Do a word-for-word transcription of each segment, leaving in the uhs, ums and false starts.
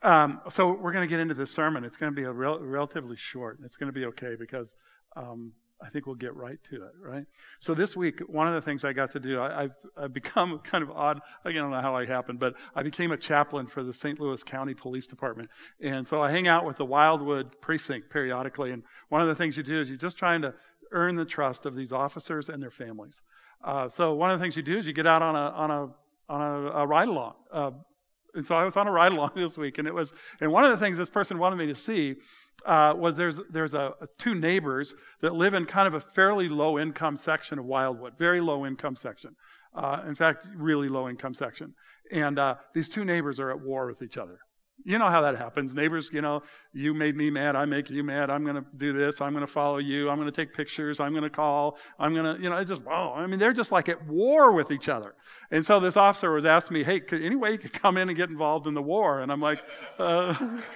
Um, so we're going to get into this sermon. It's going to be a rel- relatively short. It's going to be okay because um, I think we'll get right to it, right? So this week, one of the things I got to do, I, I've, I've become kind of odd. I don't know how it happened, but I became a chaplain for the Saint Louis County Police Department. And so I hang out with the Wildwood precinct periodically. And one of the things you do is you're just trying to earn the trust of these officers and their families. Uh, so one of the things you do is you get out on a on a on a, a ride along. Uh, And so I was on a ride along this week, and it was, and one of the things this person wanted me to see uh, was there's there's a, a two neighbors that live in kind of a fairly low income section of Wildwood, very low income section. Uh, in fact, really low income section. And uh, these two neighbors are at war with each other. You know how that happens. Neighbors, you know, you made me mad, I make you mad, I'm going to do this, I'm going to follow you, I'm going to take pictures, I'm going to call, I'm going to, you know, it's just, wow. I mean, they're just like at war with each other. And so this officer was asking me, hey, could, any way you could come in and get involved in the war? And I'm like, uh,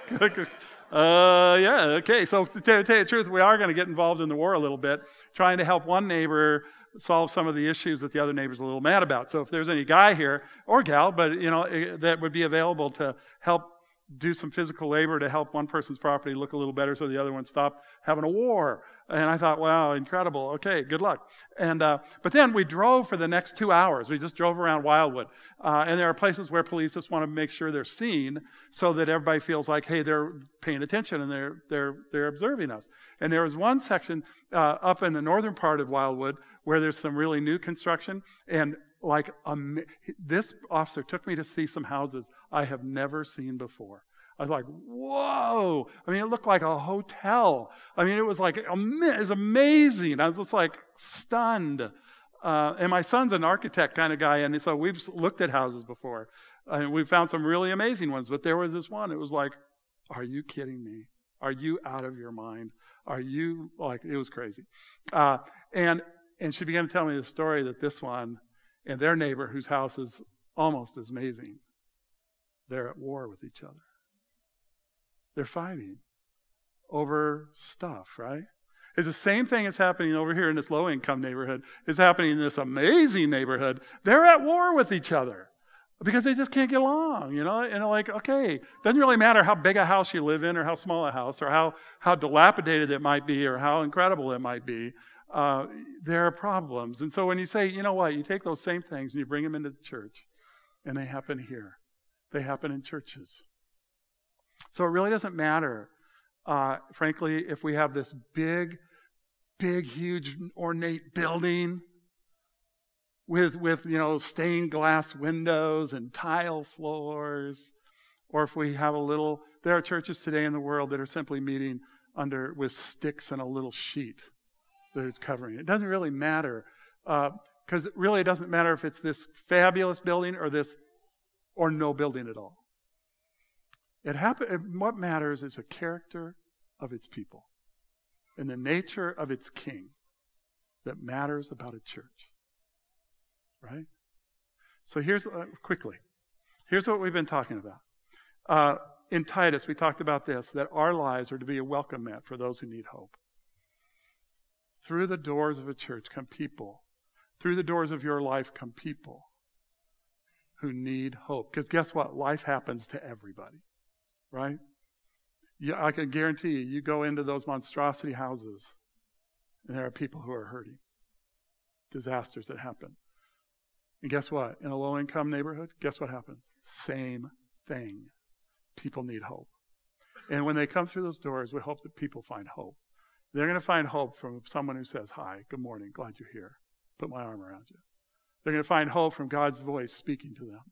uh yeah, okay. So to tell, to tell you the truth, we are going to get involved in the war a little bit, trying to help one neighbor solve some of the issues that the other neighbor's a little mad about. So if there's any guy here, or gal, but, you know, that would be available to help do some physical labor to help one person's property look a little better so the other one stop having a war. And I thought, wow, incredible. Okay, good luck. And uh, but then we drove for the next two hours. We just drove around Wildwood. Uh, and there are places where police just want to make sure they're seen so that everybody feels like, hey, they're paying attention and they're they're they're observing us. And there was one section uh, up in the northern part of Wildwood where there's some really new construction. And like um, this officer took me to see some houses I have never seen before. I was like, whoa. I mean, it looked like a hotel. I mean, it was like, it was amazing. I was just like stunned. Uh, and my son's an architect kind of guy, and so we've looked at houses before. And we found some really amazing ones, but there was this one. It was like, are you kidding me? Are you out of your mind? Are you, like, it was crazy. Uh, and and she began to tell me the story that this one and their neighbor, whose house is almost as amazing, they're at war with each other. They're fighting over stuff, right? It's the same thing that's happening over here in this low-income neighborhood. It's happening in this amazing neighborhood. They're at war with each other because they just can't get along, you know? And like, okay, doesn't really matter how big a house you live in or how small a house or how, how dilapidated it might be or how incredible it might be. Uh, there are problems. And so when you say, you know what, you take those same things and you bring them into the church, and they happen here. They happen in churches. So it really doesn't matter, uh, frankly, if we have this big, big, huge, ornate building with, with you know, stained glass windows and tile floors, or if we have a little, there are churches today in the world that are simply meeting under with sticks and a little sheet that is covering it. It doesn't really matter, because uh, it really doesn't matter if it's this fabulous building or this, or no building at all. It happen, what matters is the character of its people and the nature of its king that matters about a church. Right? So here's, uh, quickly, here's what we've been talking about. Uh, in Titus, we talked about this, that our lives are to be a welcome mat for those who need hope. Through the doors of a church come people. Through the doors of your life come people who need hope. Because guess what? Life happens to everybody. Right? Yeah, I can guarantee you, you go into those monstrosity houses, and there are people who are hurting. Disasters that happen. And guess what? In a low-income neighborhood, guess what happens? Same thing. People need hope. And when they come through those doors, we hope that people find hope. They're going to find hope from someone who says, hi, good morning, glad you're here. Put my arm around you. They're going to find hope from God's voice speaking to them.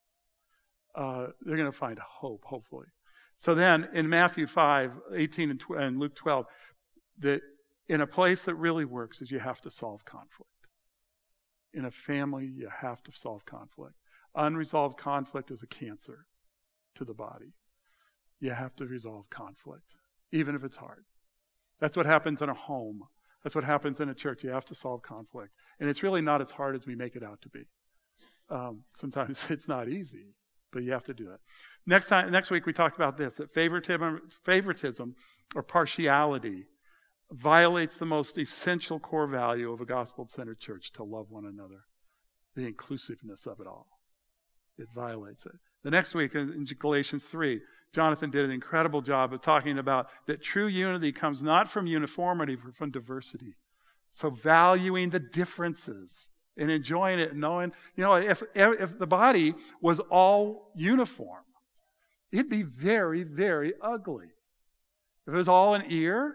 Uh, they're going to find hope, hopefully. So then, in Matthew five, eighteen and, tw- and Luke twelve, that in a place that really works is you have to solve conflict. In a family, you have to solve conflict. Unresolved conflict is a cancer to the body. You have to resolve conflict, even if it's hard. That's what happens in a home. That's what happens in a church. You have to solve conflict. And it's really not as hard as we make it out to be. Um, sometimes it's not easy, but you have to do it. Next time, next week we talked about this, that favoritism, favoritism or partiality violates the most essential core value of a gospel-centered church, to love one another. The inclusiveness of it all. It violates it. The next week in Galatians three, Jonathan did an incredible job of talking about that true unity comes not from uniformity, but from diversity. So valuing the differences and enjoying it and knowing, you know, if, if the body was all uniform, it'd be very, very ugly. If it was all an ear,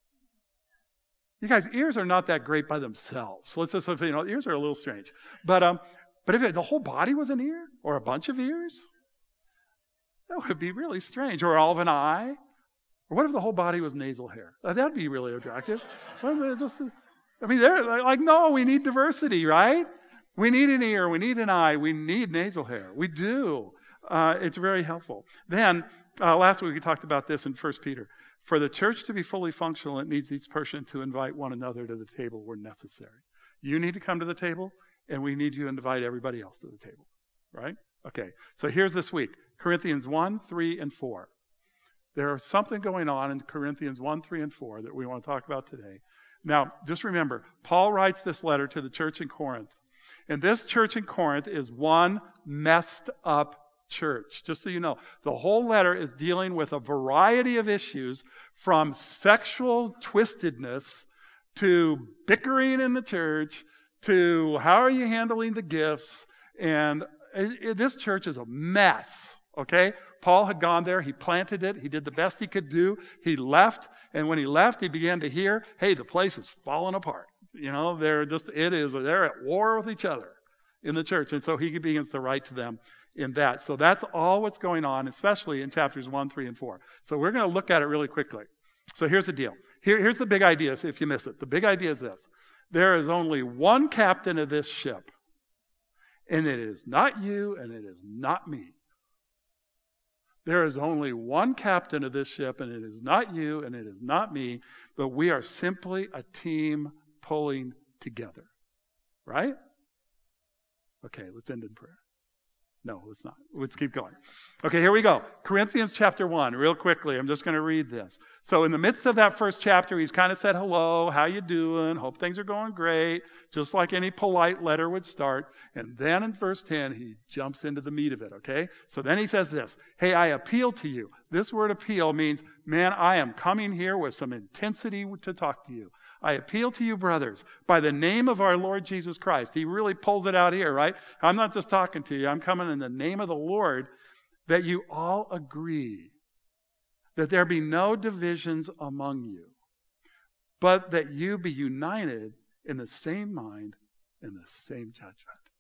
you guys, ears are not that great by themselves. So let's just, you know, ears are a little strange. But um, but if it, the whole body was an ear or a bunch of ears, that would be really strange. Or all of an eye. Or what if the whole body was nasal hair? That'd be really attractive. Just, I mean, they're like, no, we need diversity, right? We need an ear, we need an eye, we need nasal hair. We do. Uh, it's very helpful. Then, uh, last week we talked about this in First Peter. For the church to be fully functional, it needs each person to invite one another to the table where necessary. You need to come to the table, and we need you to invite everybody else to the table, right? Okay, so here's this week. Corinthians one, three, and four. There is something going on in Corinthians one, three, and four that we want to talk about today. Now, just remember, Paul writes this letter to the church in Corinth. And this church in Corinth is one messed up church. Just so you know, the whole letter is dealing with a variety of issues from sexual twistedness to bickering in the church to how are you handling the gifts. And it, it, this church is a mess. Okay? Paul had gone there. He planted it. He did the best he could do. He left. And when he left, he began to hear, hey, the place is falling apart. You know, they're just, it is, they're at war with each other in the church. And so he begins to write to them in that. So that's all what's going on, especially in chapters one, three, and four. So we're going to look at it really quickly. So here's the deal. Here, here's the big idea, if you miss it. The big idea is this. There is only one captain of this ship. And it is not you, and it is not me. There is only one captain of this ship, and it is not you, and it is not me, but we are simply a team pulling together. Right? Okay, let's end in prayer. No, let's not. Let's keep going. Okay, here we go. Corinthians chapter one, real quickly. I'm just going to read this. So in the midst of that first chapter, he's kind of said, hello, how you doing? Hope things are going great. Just like any polite letter would start. And then in verse ten, he jumps into the meat of it, okay? So then he says this, hey, I appeal to you. This word appeal means, man, I am coming here with some intensity to talk to you. I appeal to you, brothers, by the name of our Lord Jesus Christ. He really pulls it out here, right? I'm not just talking to you. I'm coming in the name of the Lord, that you all agree, that there be no divisions among you, but that you be united in the same mind and the same judgment.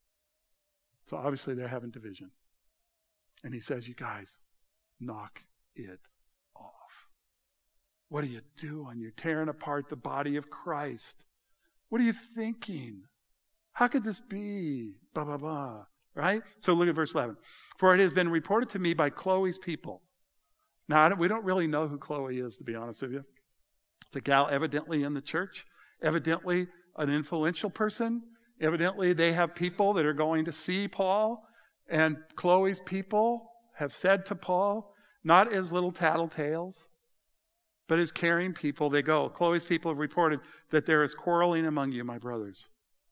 So obviously they're having division. And he says, you guys, knock it off. What are you doing? You're tearing apart the body of Christ. What are you thinking? How could this be? Blah, blah, blah. Right? So look at verse eleven. For it has been reported to me by Chloe's people. Now, I don't, we don't really know who Chloe is, to be honest with you. It's a gal evidently in the church. Evidently an influential person. Evidently they have people that are going to see Paul. And Chloe's people have said to Paul, not as little tattletales, but as caring people, they go. Chloe's people have reported that there is quarreling among you, my brothers.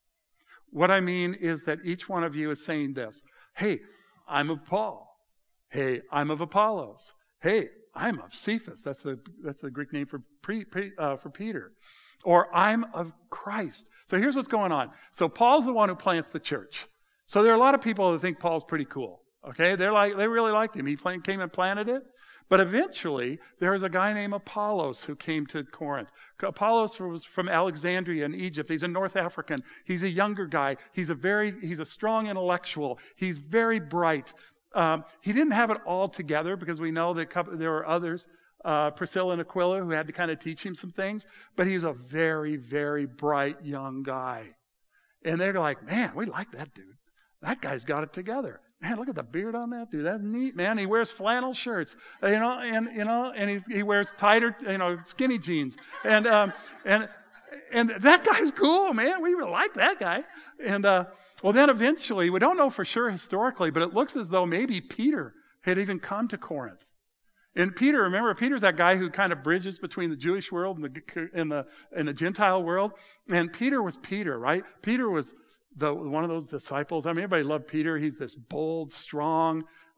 What I mean is that each one of you is saying this. Hey, I'm of Paul. Hey, I'm of Apollos. Hey, I'm of Cephas. That's the that's the Greek name for pre, pre, uh, for Peter. Or I'm of Christ. So here's what's going on. So Paul's the one who plants the church. So there are a lot of people that think Paul's pretty cool. Okay, they're like they really liked him. He came and planted it. But eventually, there was a guy named Apollos who came to Corinth. Apollos was from Alexandria in Egypt. He's a North African. He's a younger guy. He's a very, he's a strong intellectual. He's very bright. Um, he didn't have it all together because we know that there were others, uh, Priscilla and Aquila, who had to kind of teach him some things. But he's a very, very bright young guy. And they're like, man, we like that dude. That guy's got it together. Man, look at the beard on that dude. That's neat, man. He wears flannel shirts, you know, and you know, and he's, he wears tighter, you know, skinny jeans, and um, and and that guy's cool, man. We really like that guy. And uh, well, then eventually, we don't know for sure historically, but it looks as though maybe Peter had even come to Corinth. And Peter, remember, Peter's that guy who kind of bridges between the Jewish world and the and the and the Gentile world. And Peter was Peter, right? Peter was The, one of those disciples. I mean, everybody loved Peter. He's this bold, strong,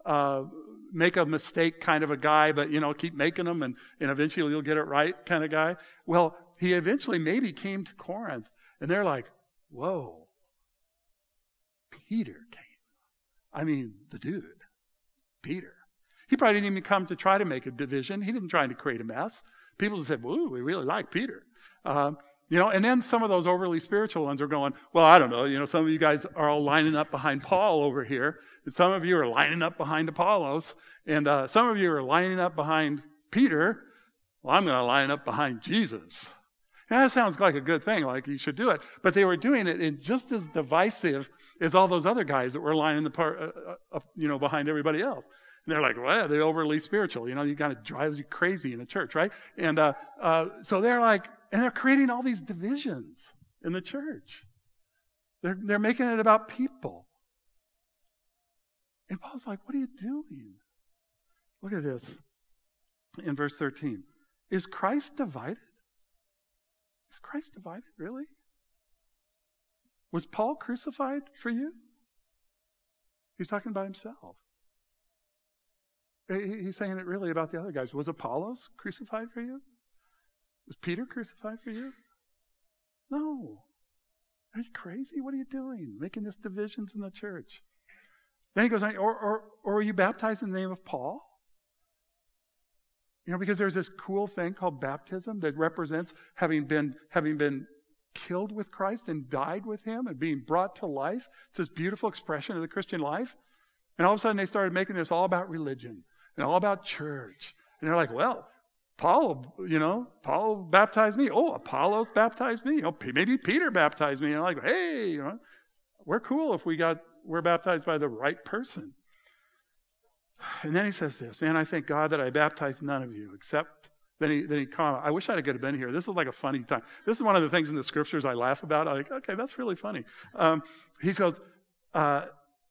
uh, make a mistake kind of a guy, but, you know, keep making them and, and eventually you'll get it right kind of guy. Well, he eventually maybe came to Corinth and they're like, whoa, Peter came. I mean, the dude, Peter. He probably didn't even come to try to make a division. He didn't try to create a mess. People just said, woo, we really like Peter. Um, you know, and then some of those overly spiritual ones are going, well, I don't know, you know, some of you guys are all lining up behind Paul over here. And some of you are lining up behind Apollos. And uh, some of you are lining up behind Peter. Well, I'm going to line up behind Jesus. And that sounds like a good thing, like you should do it. But they were doing it in just as divisive as all those other guys that were lining the part, uh, uh, you know, behind everybody else. And they're like, well, they're overly spiritual. You know, you kind of drives you crazy in the church, right? And uh, uh, so they're like, and they're creating all these divisions in the church. They're, they're making it about people. And Paul's like, what are you doing? Look at this in verse thirteen. Is Christ divided? Is Christ divided, really? Was Paul crucified for you? He's talking about himself. He's saying it really about the other guys. Was Apollos crucified for you? Was Peter crucified for you? No. Are you crazy? What are you doing? Making this divisions in the church. Then he goes, or, or, or were you baptized in the name of Paul? You know, because there's this cool thing called baptism that represents having been, having been killed with Christ and died with him and being brought to life. It's this beautiful expression of the Christian life. And all of a sudden they started making this all about religion and all about church. And they're like, well, Paul, you know, Paul baptized me. Oh, Apollos baptized me. Oh, maybe Peter baptized me. And I'm like, hey, you know, we're cool if we got, we're baptized by the right person. And then he says this, and I thank God that I baptized none of you except, then he, then he commented, I wish I could have been here. This is like a funny time. This is one of the things in the scriptures I laugh about. I'm like, okay, that's really funny. Um, he goes, uh,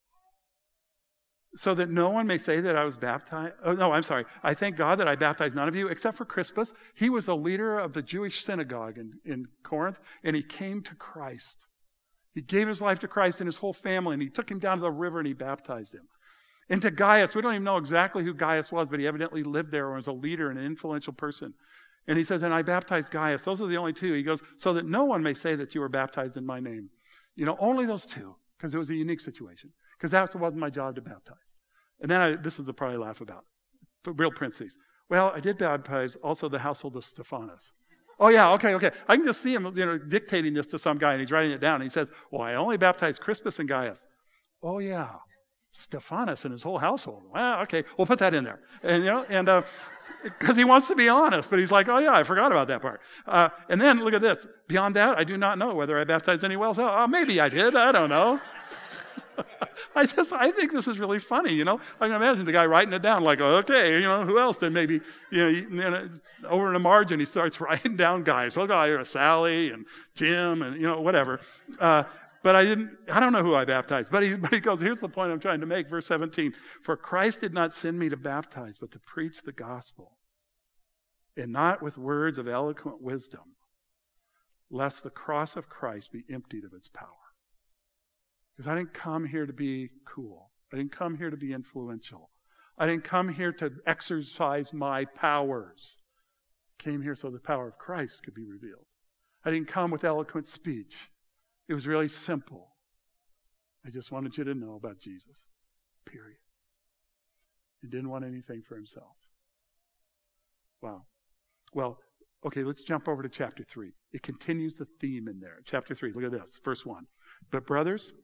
so that no one may say that I was baptized. Oh, no, I'm sorry. I thank God that I baptized none of you except for Crispus. He was the leader of the Jewish synagogue in, in Corinth, and he came to Christ. He gave his life to Christ and his whole family, and he took him down to the river and he baptized him. And to Gaius, we don't even know exactly who Gaius was, but he evidently lived there and was a leader and an influential person. And he says, and I baptized Gaius. Those are the only two. He goes, so that no one may say that you were baptized in my name. You know, only those two, because it was a unique situation. Because that wasn't my job to baptize. And then I, this is the part I laugh about. But real princess. Well, I did baptize also the household of Stephanas. Oh, yeah, okay, okay. I can just see him, you know, dictating this to some guy, and he's writing it down. And he says, well, I only baptized Crispus and Gaius. Oh, yeah. Stephanas and his whole household. Well, okay, we'll put that in there. And, you know, and because uh, he wants to be honest, but he's like, oh, yeah, I forgot about that part. Uh, and then look at this. Beyond that, I do not know whether I baptized anyone else. Oh, maybe I did. I don't know. I just, I think this is really funny, you know. I can imagine the guy writing it down like, okay, you know, who else? Then maybe, you know, you know, over in the margin, he starts writing down guys. Oh, guy, you're Sally and Jim and, you know, whatever. Uh, but I didn't, I don't know who I baptized. But he, but he goes, here's the point I'm trying to make, verse seventeen. For Christ did not send me to baptize, but to preach the gospel. And not with words of eloquent wisdom, lest the cross of Christ be emptied of its power. Because I didn't come here to be cool. I didn't come here to be influential. I didn't come here to exercise my powers. I came here so the power of Christ could be revealed. I didn't come with eloquent speech. It was really simple. I just wanted you to know about Jesus. Period. He didn't want anything for himself. Wow. Well, okay, let's jump over to chapter three. It continues the theme in there. Chapter three, look at this, verse one. But brothers,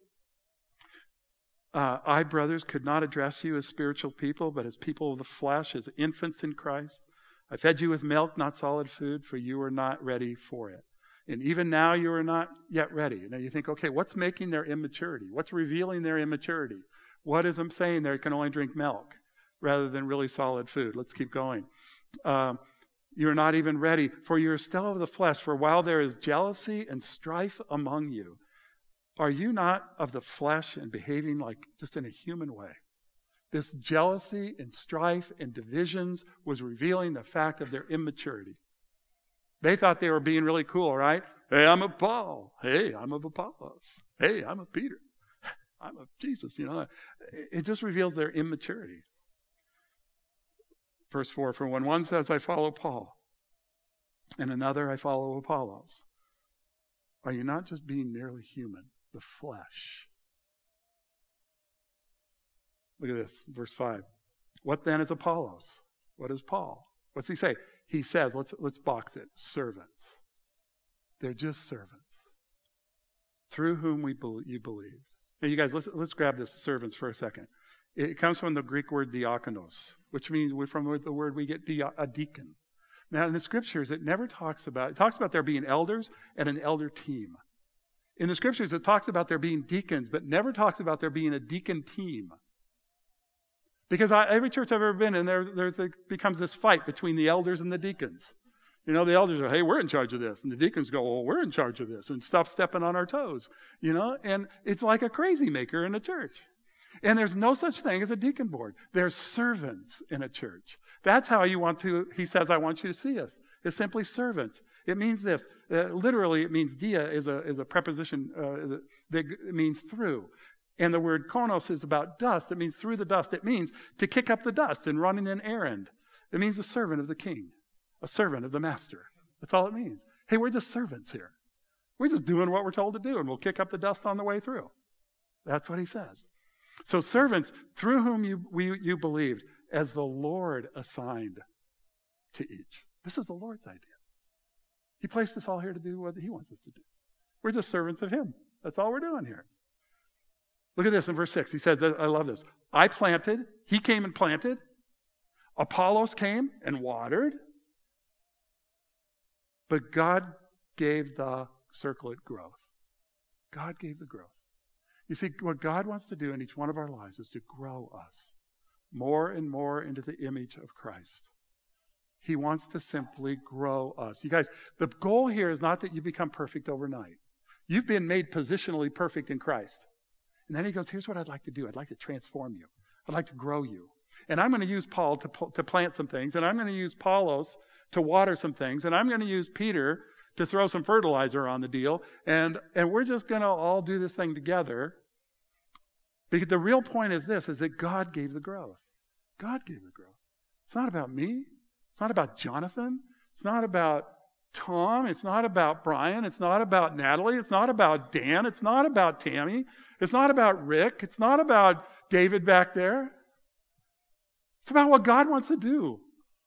Uh, I, brothers, could not address you as spiritual people, but as people of the flesh, as infants in Christ. I fed you with milk, not solid food, for you were not ready for it. And even now you are not yet ready. Now you think, okay, what's making their immaturity? What's revealing their immaturity? What is them saying they can only drink milk rather than really solid food? Let's keep going. Um, you are not even ready, for you are still of the flesh. For while there is jealousy and strife among you, are you not of the flesh and behaving like just in a human way? This jealousy and strife and divisions was revealing the fact of their immaturity. They thought they were being really cool, right? Hey, I'm of Paul. Hey, I'm of Apollos. Hey, I'm of Peter. I'm of Jesus, you know. It just reveals their immaturity. Verse four, for when one says, I follow Paul, and another, I follow Apollos, are you not just being merely human, the flesh? Look at this, verse five. What then is Apollos? What is Paul? What's he say? He says, let's let's box it, servants. They're just servants, through whom we be, you believed. Now, you guys, let's let's grab this servants for a second. It comes from the Greek word diakonos, which means from the word we get dia, a deacon. Now, in the scriptures, it never talks about, it talks about there being elders and an elder team. In the scriptures, it talks about there being deacons, but never talks about there being a deacon team. Because I, every church I've ever been in, there there's a, becomes this fight between the elders and the deacons. You know, the elders are, hey, we're in charge of this. And the deacons go, well, we're in charge of this. And stop stepping on our toes. You know, and it's like a crazy maker in a church. And there's no such thing as a deacon board. There's servants in a church. That's how you want to, he says, I want you to see us. It's simply servants. It means this. Uh, literally, it means dia is a, is a preposition uh, that means through. And the word konos is about dust. It means through the dust. It means to kick up the dust and running an errand. It means a servant of the king, a servant of the master. That's all it means. Hey, we're just servants here. We're just doing what we're told to do, and we'll kick up the dust on the way through. That's what he says. So servants, through whom you we, you believed, as the Lord assigned to each. This is the Lord's idea. He placed us all here to do what he wants us to do. We're just servants of him. That's all we're doing here. Look at this in verse six. He says, I love this. I planted, he came and planted. Apollos came and watered. But God gave the, circle it, growth. God gave the growth. You see, what God wants to do in each one of our lives is to grow us more and more into the image of Christ. He wants to simply grow us. You guys, the goal here is not that you become perfect overnight. You've been made positionally perfect in Christ. And then he goes, here's what I'd like to do. I'd like to transform you. I'd like to grow you. And I'm going to use Paul to, to plant some things. And I'm going to use Apollos to water some things. And I'm going to use Peter to throw some fertilizer on the deal. And, and we're just going to all do this thing together. Because the real point is this, is that God gave the growth. God gave the growth. It's not about me. It's not about Jonathan. It's not about Tom. It's not about Brian. It's not about Natalie. It's not about Dan. It's not about Tammy. It's not about Rick. It's not about David back there. It's about what God wants to do.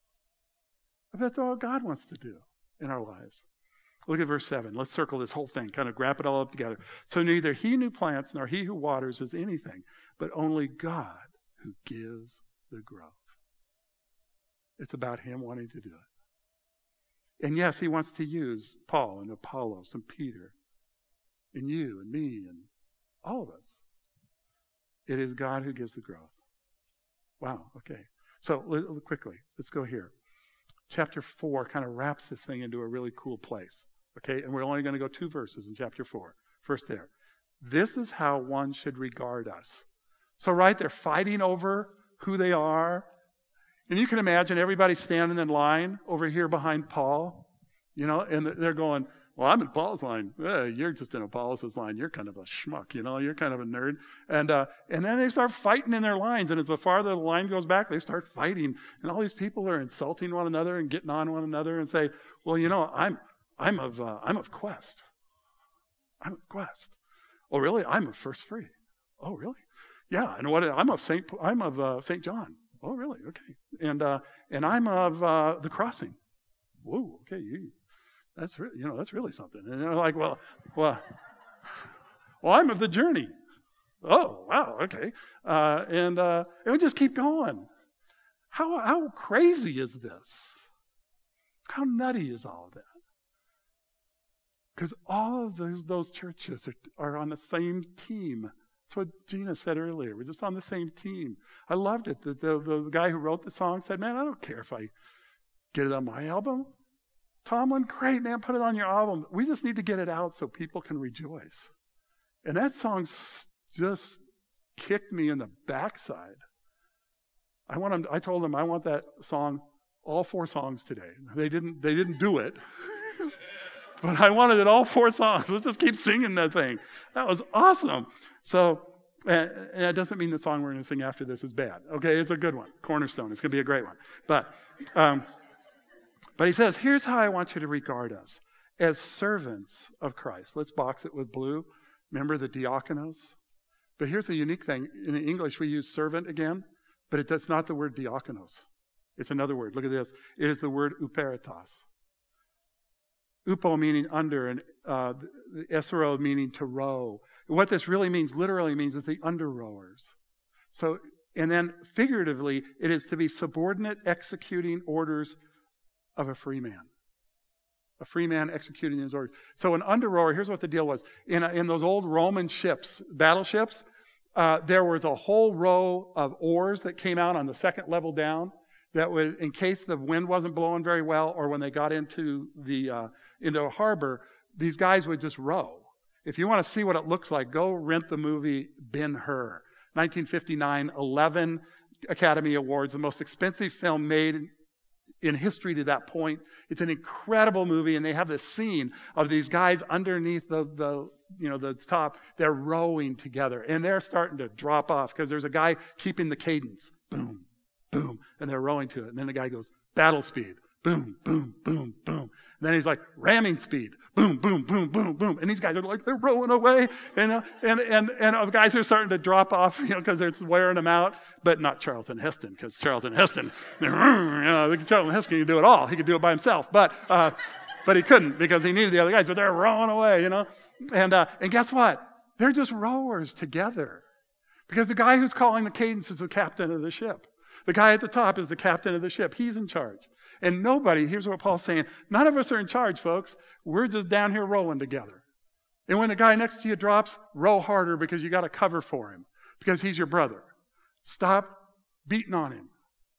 That's what God wants to do in our lives. Look at verse seven. Let's circle this whole thing, kind of wrap it all up together. So neither he who plants nor he who waters is anything, but only God who gives the growth. It's about him wanting to do it. And yes, he wants to use Paul and Apollos and Peter and you and me and all of us. It is God who gives the growth. Wow, okay. So quickly, let's go here. Chapter four kind of wraps this thing into a really cool place. Okay, and we're only going to go two verses in chapter four. First there. This is how one should regard us. So right, they're fighting over who they are. And you can imagine everybody standing in line over here behind Paul, you know, and they're going, well, I'm in Paul's line. Eh, you're just in Apollos' line. You're kind of a schmuck, you know, you're kind of a nerd. And uh, and then they start fighting in their lines. And as the farther the line goes back, they start fighting. And all these people are insulting one another and getting on one another and say, well, you know, I'm I'm of uh, I'm of Quest. I'm of Quest. Oh, really? I'm of First Free. Oh, really? Yeah. And what? I'm of Saint I'm of uh, Saint John. Oh, really? Okay. And uh, and I'm of uh, the Crossing. Whoa. Okay. You. That's really, you know, that's really something. And they're like, well, well, well, I'm of the Journey. Oh, wow. Okay. Uh, and uh, and we just keep going. How how crazy is this? How nutty is all of that? Because all of those those churches are, are on the same team. That's what Gina said earlier. We're just on the same team. I loved it. The, the, the guy who wrote the song said, man, I don't care if I get it on my album. Tomlin, great, man, put it on your album. We just need to get it out so people can rejoice. And that song just kicked me in the backside. I want them, I told them I want that song, all four songs today. They didn't, they didn't do it. But I wanted it all four songs. Let's just keep singing that thing. That was awesome. So And, and it doesn't mean the song we're going to sing after this is bad. Okay, it's a good one. Cornerstone. It's going to be a great one. But, um, but he says, here's how I want you to regard us. As servants of Christ. Let's box it with blue. Remember the diakonos? But here's the unique thing. In English, we use servant again, but it, that's not the word diakonos. It's another word. Look at this. It is the word uperitas. Upo meaning under, and uh, esero meaning to row. What this really means, literally means, is the under rowers. So, and then figuratively, it is to be subordinate executing orders of a free man. A free man executing his orders. So an under rower, here's what the deal was. In, in those old Roman ships, battleships, uh, there was a whole row of oars that came out on the second level down that would, in case the wind wasn't blowing very well, or when they got into the uh, into a harbor, these guys would just row. If you want to see what it looks like, go rent the movie Ben-Hur. nineteen fifty-nine, eleven Academy Awards, the most expensive film made in history to that point. It's an incredible movie, and they have this scene of these guys underneath the, the you know, the top. They're rowing together, and they're starting to drop off because there's a guy keeping the cadence. Boom, boom, and they're rowing to it. And then the guy goes, battle speed. Boom, boom, boom, boom. And then he's like, ramming speed. Boom, boom, boom, boom, boom. And these guys are like, they're rowing away. And uh, and and and uh, guys are starting to drop off, you know, because it's wearing them out. But not Charlton Heston, because Charlton Heston, you know, Charlton Heston can do it all. He could do it by himself. But uh, but he couldn't because he needed the other guys. But they're rowing away, you know. And uh, and guess what? They're just rowers together. Because the guy who's calling the cadence is the captain of the ship. The guy at the top is the captain of the ship. He's in charge. And nobody, here's what Paul's saying, none of us are in charge, folks. We're just down here rowing together. And when the guy next to you drops, row harder because you got to cover for him. Because he's your brother. Stop beating on him.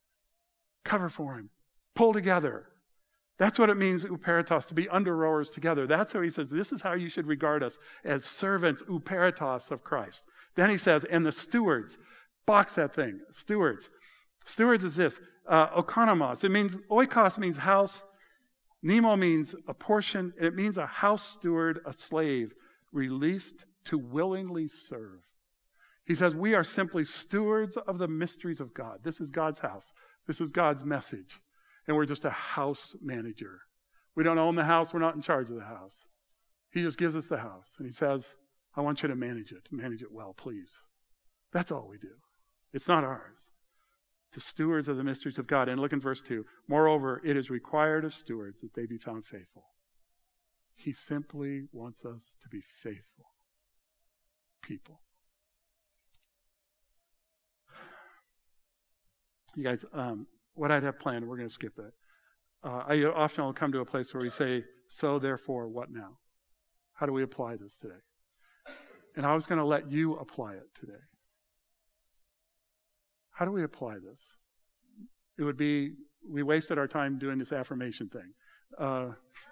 Cover for him. Pull together. That's what it means, uperitos, to be under rowers together. That's how he says, this is how you should regard us, as servants, uperitos of Christ. Then he says, and the stewards, box that thing, stewards. Stewards is this, uh, oikonomos. It means, oikos means house. Nemo means a portion. And it means a house steward, a slave, released to willingly serve. He says, we are simply stewards of the mysteries of God. This is God's house. This is God's message. And we're just a house manager. We don't own the house. We're not in charge of the house. He just gives us the house. And he says, I want you to manage it. Manage it well, please. That's all we do. It's not ours. To stewards of the mysteries of God. And look in verse two. Moreover, it is required of stewards that they be found faithful. He simply wants us to be faithful people. You guys, um, what I'd have planned, we're going to skip it. Uh, I often will come to a place where we say, so therefore, what now? How do we apply this today? And I was going to let you apply it today. How do we apply this? It would be, we wasted our time doing this affirmation thing. Uh,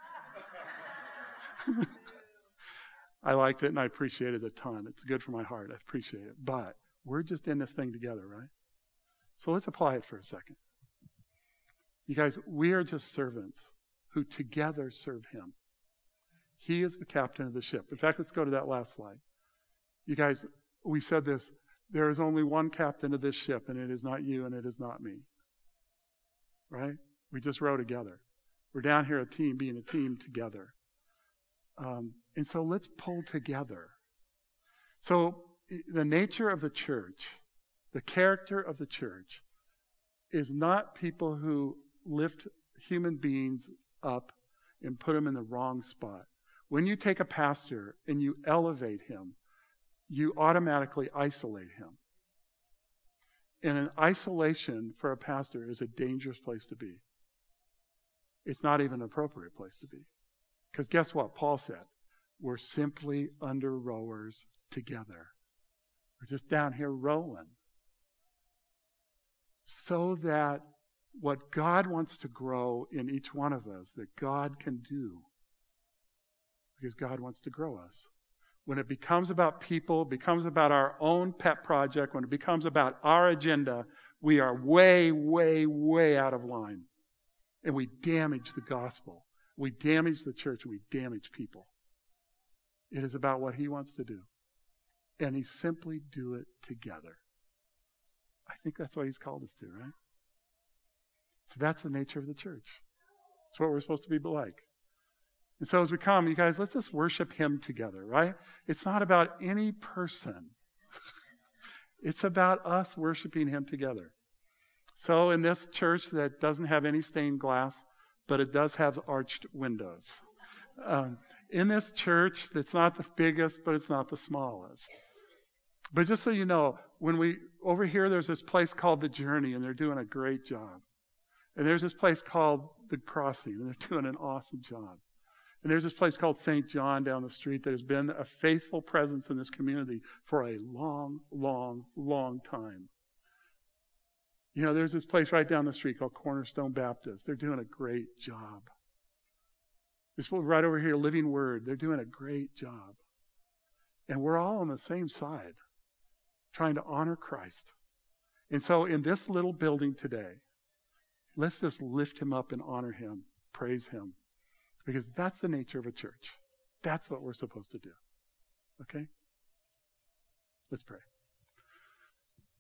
I liked it and I appreciated it a ton. It's good for my heart. I appreciate it. But we're just in this thing together, right? So let's apply it for a second. You guys, we are just servants who together serve him. He is the captain of the ship. In fact, let's go to that last slide. You guys, we said this. There is only one captain of this ship, and it is not you, and it is not me. Right? We just row together. We're down here a team, being a team together. Um, and so let's pull together. So the nature of the church, the character of the church, is not people who lift human beings up and put them in the wrong spot. When you take a pastor and you elevate him, you automatically isolate him. And an isolation for a pastor is a dangerous place to be. It's not even an appropriate place to be. Because guess what? Paul said, we're simply under rowers together. We're just down here rowing. So that what God wants to grow in each one of us, that God can do. Because God wants to grow us. When it becomes about people, becomes about our own pet project, when it becomes about our agenda, we are way, way, way out of line. And we damage the gospel. We damage the church. We damage people. It is about what he wants to do. and he simply do it together. I think that's what he's called us to, right? So that's the nature of the church. It's what we're supposed to be like. And so as we come, you guys, let's just worship him together, right? It's not about any person. It's about us worshiping him together. So in this church that doesn't have any stained glass, but it does have arched windows. Um, in this church that's not the biggest, but it's not the smallest. But just so you know, when we, over here, there's this place called The Journey, and they're doing a great job. And there's this place called The Crossing, and they're doing an awesome job. And there's this place called Saint John down the street that has been a faithful presence in this community for a long, long, long time. You know, there's this place right down the street called Cornerstone Baptist. They're doing a great job. There's right over here, Living Word. They're doing a great job. And we're all on the same side, trying to honor Christ. And so in this little building today, let's just lift him up and honor him, praise him. Because that's the nature of a church. That's what we're supposed to do. Okay? Let's pray.